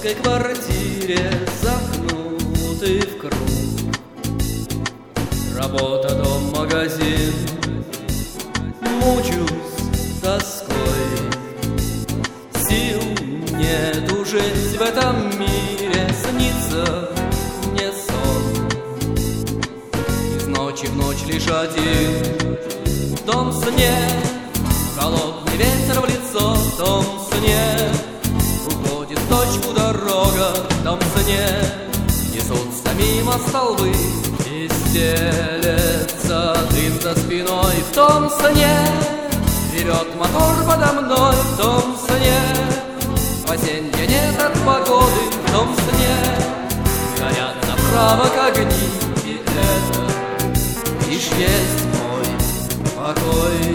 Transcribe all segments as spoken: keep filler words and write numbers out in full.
московской квартире, замкнутый в круг. Работа, дом, магазин, мучусь тоской. Сил нету жить в этом мире, снится мне сон. Из ночи в ночь лишь один в том сне, холодный ветер в лицо в том сне. Уходит в точку дорога в том сне, несутся мимо столбы и стелется дым за спиной в том сне. Ревет мотор подо мной в том сне, спасенья нет от погоды в том сне. Горят направо к огни, и это лишь есть мой покой.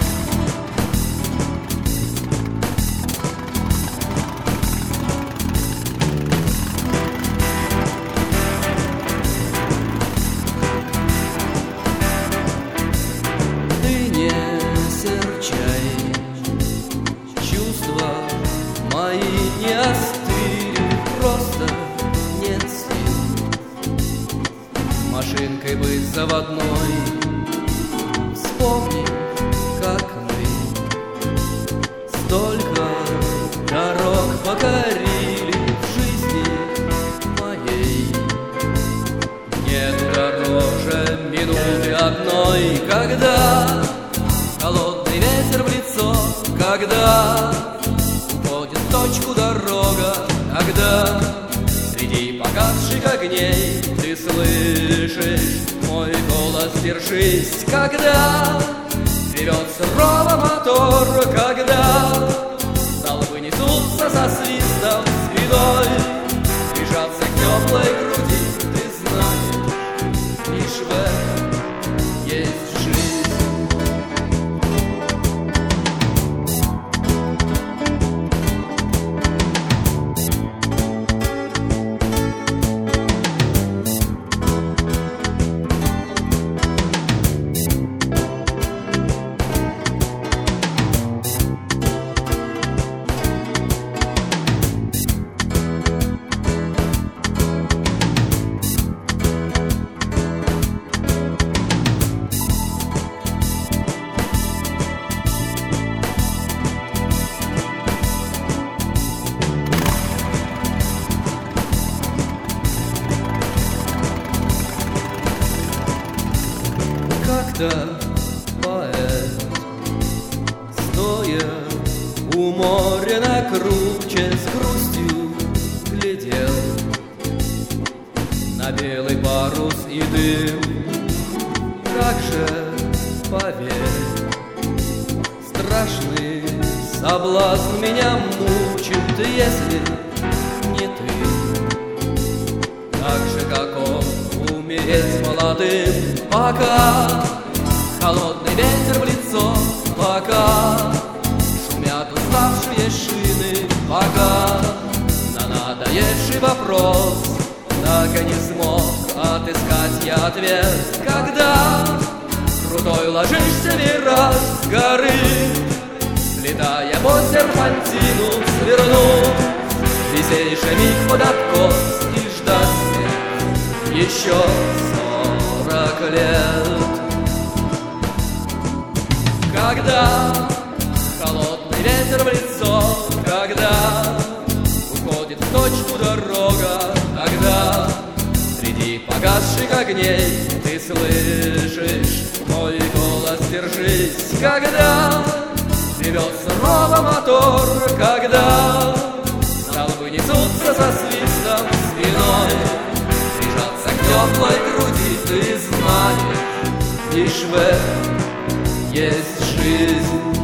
Мои не остыли, просто нет сил машинкой быть заводной. Вспомни, как мы столько дорог покорили в жизни моей. Нету дороже минуты одной, когда холодный ветер в лицо, когда в точку дорога, когда среди погасших огней ты слышишь мой голос, держись, когда ревет сурово мотор, когда столбы несутся со свистом спиной, прижаться к теплой груди, ты знаешь, лишь в этом есть жизнь. Как-то поэт, стоя у моря на круче, с грустью глядел на белый парус и дым. Как же, поверь, страшный соблазн меня мучит, если не ты. Так же, как он, умереть молодым, пока холодный ветер в лицо, пока шумят уставшие шины, пока на надоевший вопрос так и не смог отыскать я ответ. Когда крутой ложишься вираж с горы, слетая по серпантину, свернув весельший миг под откос и ждать еще сорок лет. Когда холодный ветер в лицо, когда уходит в точку дорога, когда среди погасших огней ты слышишь мой голос, держись, когда ревет сурово мотор, когда столбы несутся со свистом спиной, прижаться к теплой груди, ты знаешь, лишь в этом есть жизнь.